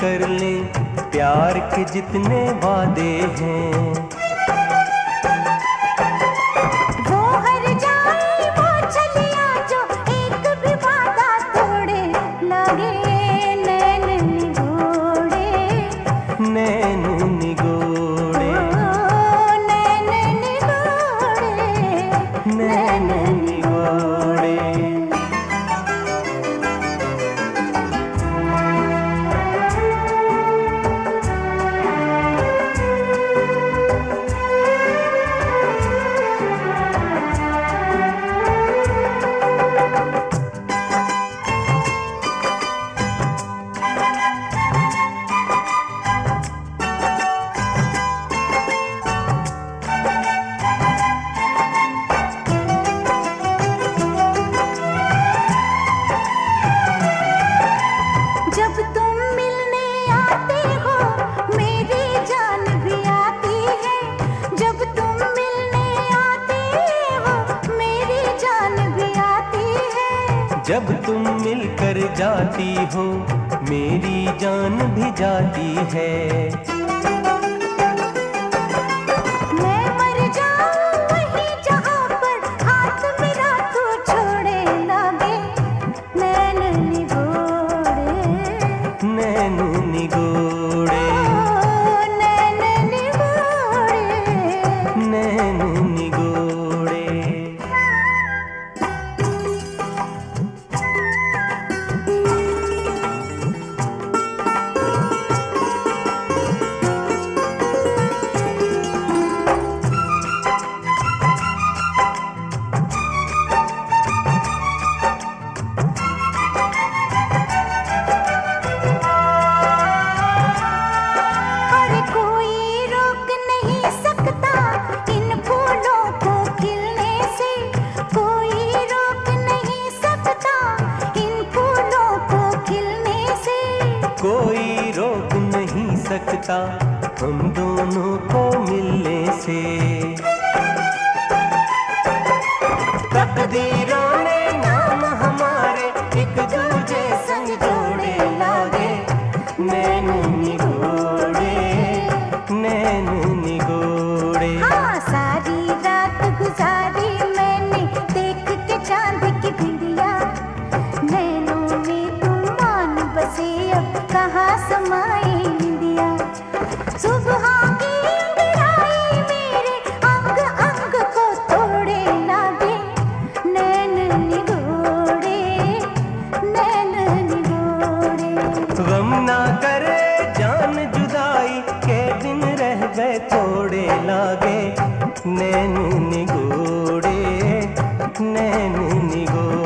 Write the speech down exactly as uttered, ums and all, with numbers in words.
कर लें प्यार के जितने वादे हैं। नैन निगोड़े, नैन निगोड़े, नैन निगोड़े। जब तुम मिलकर जाती हो मेरी जान भी जाती है। मैं मर जाऊं वहीं जहां पर हाथ मेरा तू छोड़े लागे। नैन निगोड़े, नैन निगोड़े, नैन निगोड़े, नैन निगोड़े। कोई रोक नहीं सकता हम दोनों को मिलने से। तकदीरों ने नाम हमारे एक दूजे संग जोड़े लागे। नैन निगोड़े, नैन निगोड़े। हाँ, सारी रात गुजारी मैंने देख के चांद की बिंदिया। नैनों में तुम मान बसे अब कहाँ समाए निंदिया। सुबह की अंगड़ाई मेरे अंग अंग को तोड़े लागे। नैन निगोड़े, नैन निगोड़े। गम ना करे जान जुदाई के दिन रह गए थोड़े लागे। नैन निगोड़े, नैन निगोड़े।